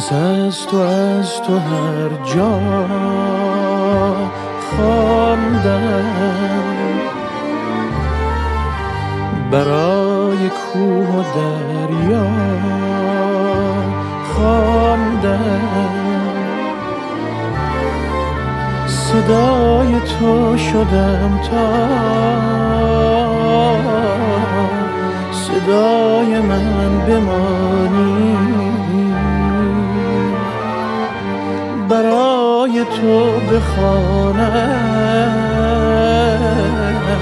پس از تو هر جا خواندم، برای کوه و دریا خواندم، صدای تو شدم تا صدای من بمانی، برای تو بخوانم،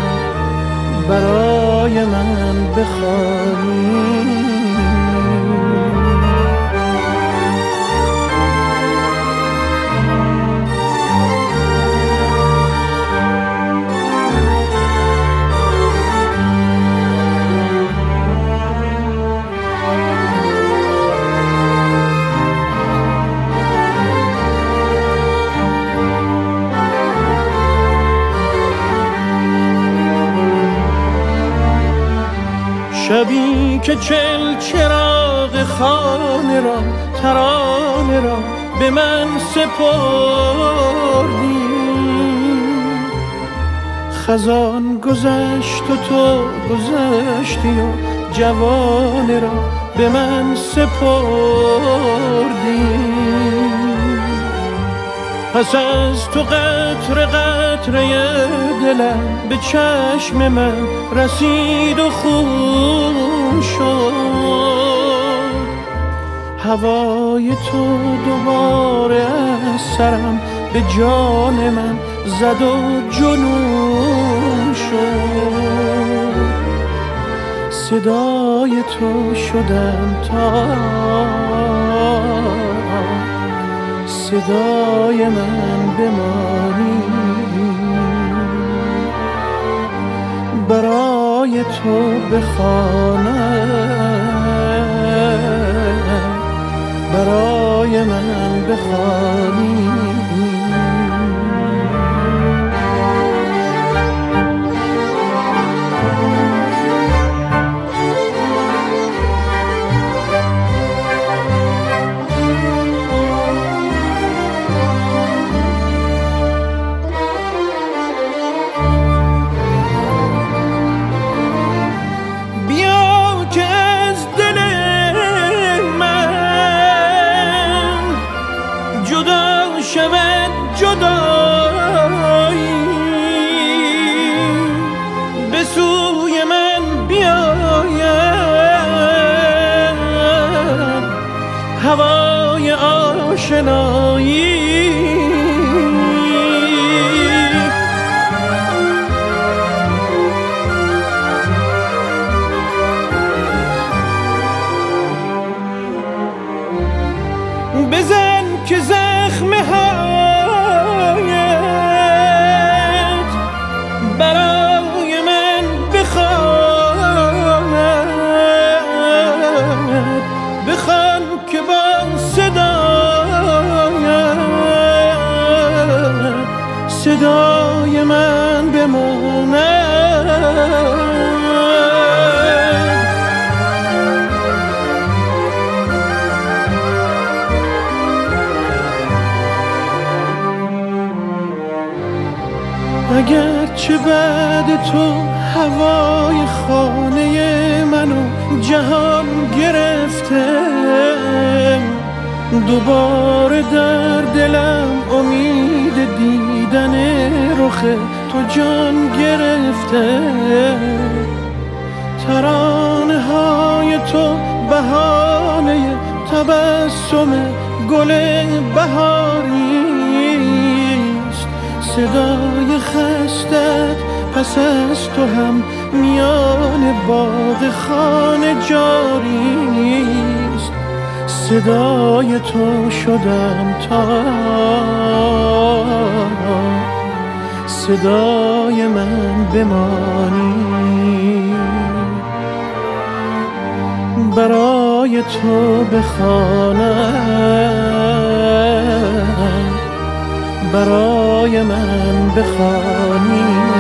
برای من بخوانی. شبی که چراغ خانه را ترانه را به من سپردی، خزان گذشت و تو گذشتی و جوانه را به من سپردی. پس از تو قطره قطره دلم به چشم من رسید و خون شد، هوای تو دوباره از سرم به جان من زد و جنون شد. صدای تو شدم تا صدای من بمانی، برای تو بخوانم، برای من بخوانی. شود جدایی به سوی من بیاید هوای آشنایی، بزن که زخم هایت برای من بخواند، بخوان که با صدای من بماند. اگرچه بعد تو هوای خانه منو جهان گرفته، دوباره در دلم امید دیدن رخ تو جان گرفته. ترانه های تو بهانه تبسم گل بهاریست، صدای خستت پس از تو هم میان باغ خانه جاریست. صدای تو شدم تا صدای من بمانی، برای تو بخوانم، برای من بخوانی.